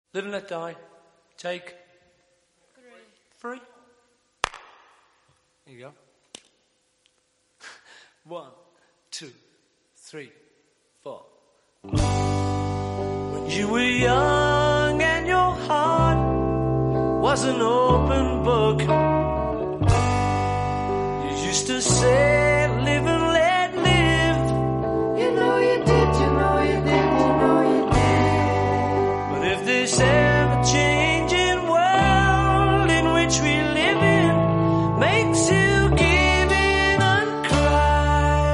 Live and let die. Take 3. Here you go. 1, 2, 3, 4. When you were young and your heart was an open book, you used to say, live and let live. You know you did, you know you did, you know you did. But if this ever-changing world in which we live in makes you give in and cry,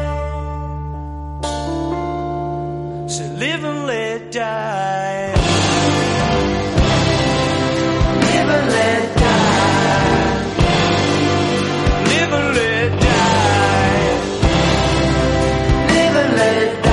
so live and let die. Live and let die. Live and let die. Live and let die.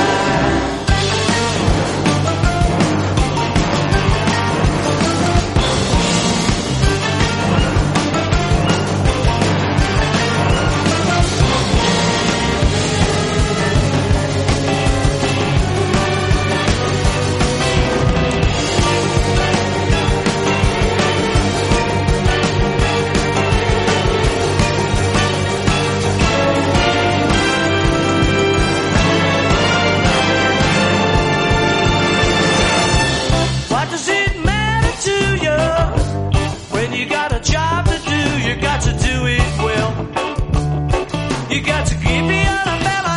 What does it matter to you when you got a job to do? You got to do it well. You got to give me a fella.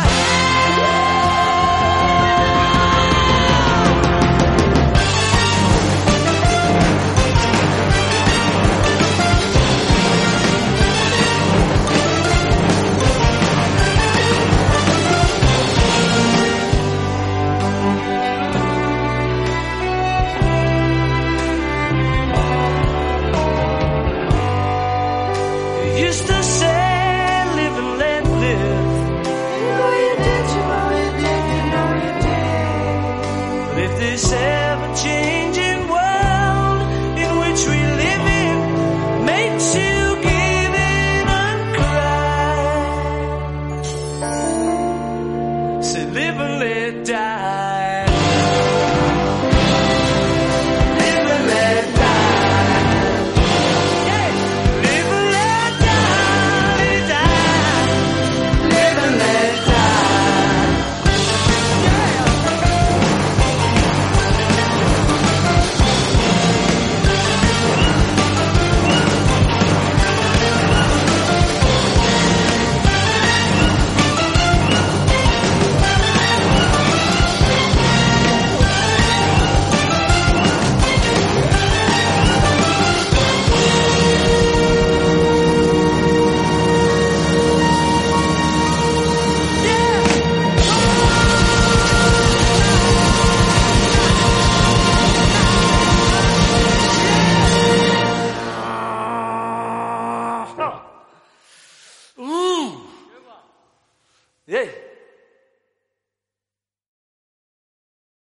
You used to say, live and let live. You know you did, you know you did, you know you did. But if this ever-changing world in which we live in makes you give in and cry, say live and let die. Live and let die. Yeah. Live and let die, die. Live and let die. Ooh. Yeah.